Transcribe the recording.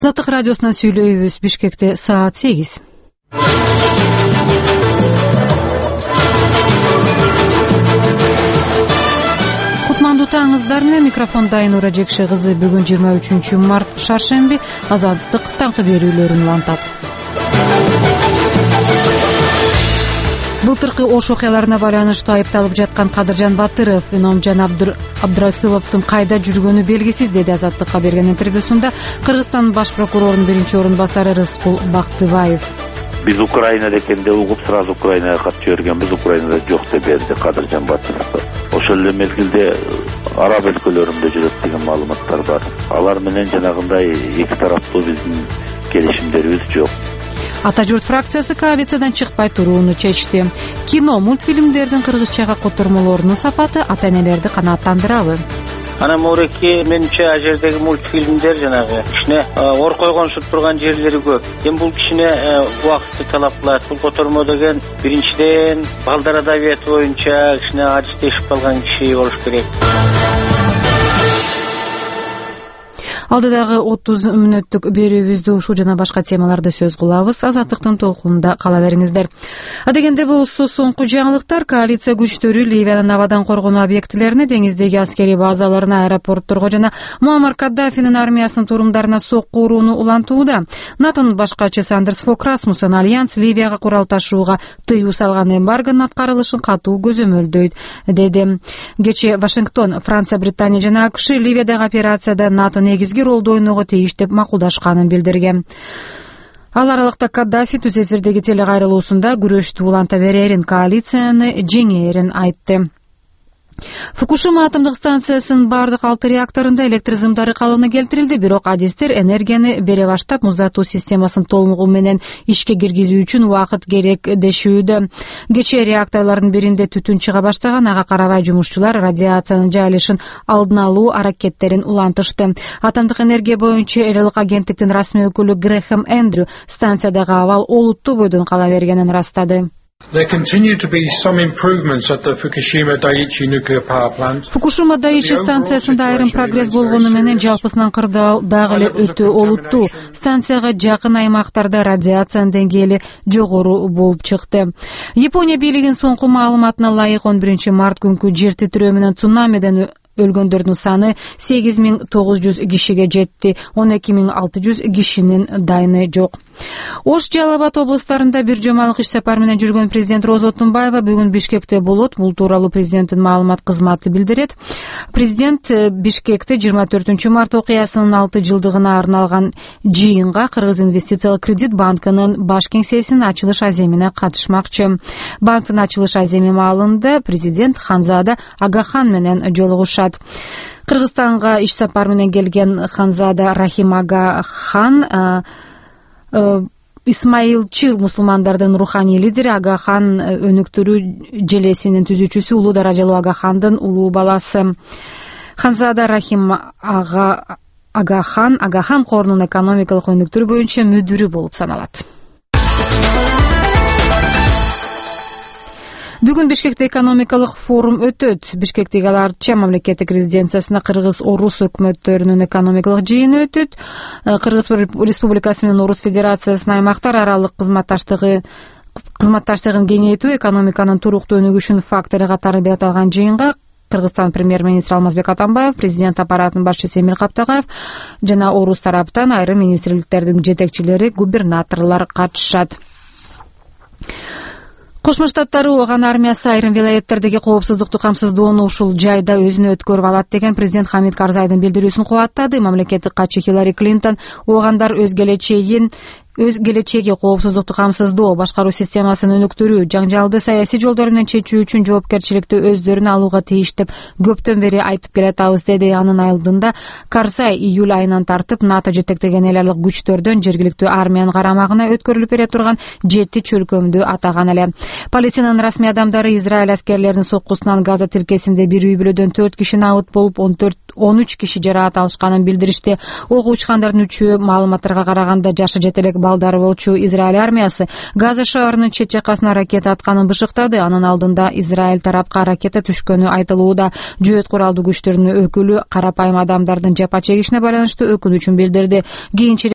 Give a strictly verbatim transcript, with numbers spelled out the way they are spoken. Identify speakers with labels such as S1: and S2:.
S1: Азаттык радиосунан сүйлөйбүз. Бишкекте саат сегиз. Кутмандуу таңыңыздар менен микрофондо Айнура Жекше кызы. Бүгүн жыйырма үчүнчү март шаршемби. Азаттык таңкы берүүлөрүн улантат. Былтыркы Ош окуяларына байланыштуу айыпталып жаткан Кадыржан Батыров Иномжан Абдыр... Абдрасыловдун кайда жүргөнү белгисиз, деди Азаттыкка берген интервьюсунда Кыргызстан баш прокурорунун биринчи орун басары Рыскул Бактыбаев.
S2: Биз Украинада экенде угуп, сразу Украинага кат жибергенбиз. Украинада жок деп берди Кадыржан Батыров. Ошол эле мезгилде араб өлкөлөрүндө жүрөт деген маалыматтар бар. Алар менен жанагындай эки тараптуу биздин келишимдерибиз жок.
S1: Ата журт фракциясы коалициядан чыкпай турууну чечти. Кино, мультфильмдердин кыргызчага котормолорунун сапаты ата-энелерди канааттандырабы?
S3: Ана мореки менче ажердеги мультфильмдер жанагы кичине ор койгонсуп турган жерлери көп. Эми бул кичине убакытты талап кылат. Бул котормо деген биринчиден балдар адабияты боюнча кичине ажиздешип калган киши болуш керек.
S1: Алдыдагы отуз мүнөттүк берүүбүздө ушул жана башка темаларды сөз кылабыз. Азаттыктын толкунунда кала бериңиздер. Адегенде болсо соңку жаңылыктар: коалиция күчтөрү Ливиянын абадан коргонуу объектилерине, деңиздеги аскерий базаларына, аэропортторго жана Муаммар Каддафинин армиясынын турумдарына сокку урууну улантууда. НАТОнун башкачысы Андерс Фок Расмуссен Альянс Ливияга курал ташууга тыюу салган эмбаргонун аткарылышын катуу көзөмөлдөйт, деди. Кечээ Вашингтон, Франция, Британия жана АКШ Ливиядагы операцияда НАТО негизги ролду ойноого тийиш деп макулдашканын билдирген. Ал аралыкта Каддафи түз эфирдеги телекайрылуусунда күрөштү уланта берерин, коалицияны жеңээрин айтты. Фукушима атомдук станциясынын бардык алты реакторунда электр зымдары калыбына келтирилди, бирок адистер энергияны бере баштап муздатуу системасын толугу менен ишке киргизүү үчүн убакыт керек дешүүдө. Кечээ реакторлордун биринде түтүн чыга баштаган, ага карабай жумушчулар радиациянын жайылышын алдын алуу аракеттерин улантышты. Атомдук энергия боюнча эл элдик агенттиктин расмий өкүлү Грэхэм Эндрю станциядагы абал олуттуу бойдон кала бергенин ырастады.
S4: There continue to be some improvements at the Fukushima Daiichi nuclear power plant.
S1: Фукушима Дайичи станциясында айрым прогресс болгону менен жалпысынан кырдаал дагы эле өтө олуттуу. Станцияга жакын аймактарда радиациянын деңгээли жогору болуп чыкты. Япония бийлигинин соңку маалыматына ылайык он биринчи март күнкү жер титирөө менен цунамиден өлгөндөрдүн саны сегиз миң тогуз жүз кишиге жетти. он эки миң алты жүз кишинин дайыны жок. Ош, Жалал Абад облустарында бир жомалык иш сапар менен жүргөн президент Роза Отунбаева бүгүн Бишкекте болот. Бул тууралуу президенттин маалымат кызматы билдирет. Президент Бишкекте жыйырма төртүнчү март окуясынын алты жылдыгына арналган жыйынга Кыргыз инвестициялык кредит банкынын баш кеңсесинин ачылыш аземине катышмакчы. Банктын ачылыш аземи маалында президент Ханзада Агахан менен жолугушат. Кыргызстанга иш сапар менен келген Ханзада Рахим Агахан Исмаил Чир мусулмандардын руханий лидери, Агахан өнүктүрүү желесинин түзүүчүсү, улуу даражалуу Агахандын улуу баласы. Ханзада Рахим Ага Агахан Агахан корунун экономикалык өнүктүрүү боюнча мүдүрү болуп саналат. Бүгүн Бишкекте экономикалык форум өтөт. Бишкектеги Арча мамлекеттик резиденциясында Кыргыз-Орус өкмөттөрүнүн экономикалык жыйыны өтөт. Кыргыз Республикасы менен Орус Федерациясынын аймактар аралык кызматташтыгы кызматташтыгын кеңейтүү, экономиканын туруктуу өнүгүшүнүн фактору катары деп аталган жыйынга Кыргызстан премьер-министри Алмазбек Атамбаев, президент аппаратынын башчысы Эмил Каптагаев жана Орус тараптан айрым министрликтердин жетекчилери, губернаторлор катышат. Кошмо Штаттар ООГ армиясы айрым вилаяттердеги коопсуздукту камсыздоону ушул жайда өзүнө өткөрүп алат деген президент Хамид Карзайдын билдирүүсүн кубаттады. Мамлекеттик катчы Хиллари Клинтон оогандар өз келечегин өз келечеги коопсуздукту камсыздоо, башкаруу системасын өнүктүрүү, жаңжалды саясий жолдор менен чечүү үчүн жоопкерчиликти өздөрүнө алууга тийиш деп көптөн бери айтып келатабыз, деди. Анын алдында Карзай июль айынан тартып НАТО жетектеген эл аралык күчтөрдөн жергиликтүү армиянын карамагына өткөрүлүп бере турган жети чөлкөмдү атаган эле. Полициянын расмий адамдары Израиль аскерлеринин соккусунан Газа тилкесинде бир үй бүлөдөн төрт киши набыт болуп, он төрт он үч киши жараат алышканын билдиришти. Ок учкандардын үчөө маалыматтарга караганда жашы жете элек балдары болчу. Израиль армиясы Газа шаарынын чет жакасына ракета атканын бышыктады. Анын алдында Израиль тарапка ракета түшкөнү айтылууда. Жөөт куралдуу күчтөрдүн өкүлү карапайым адамдардын жапа чегишине байланыштуу өкүнүчүн билдирди. Кийинчерээк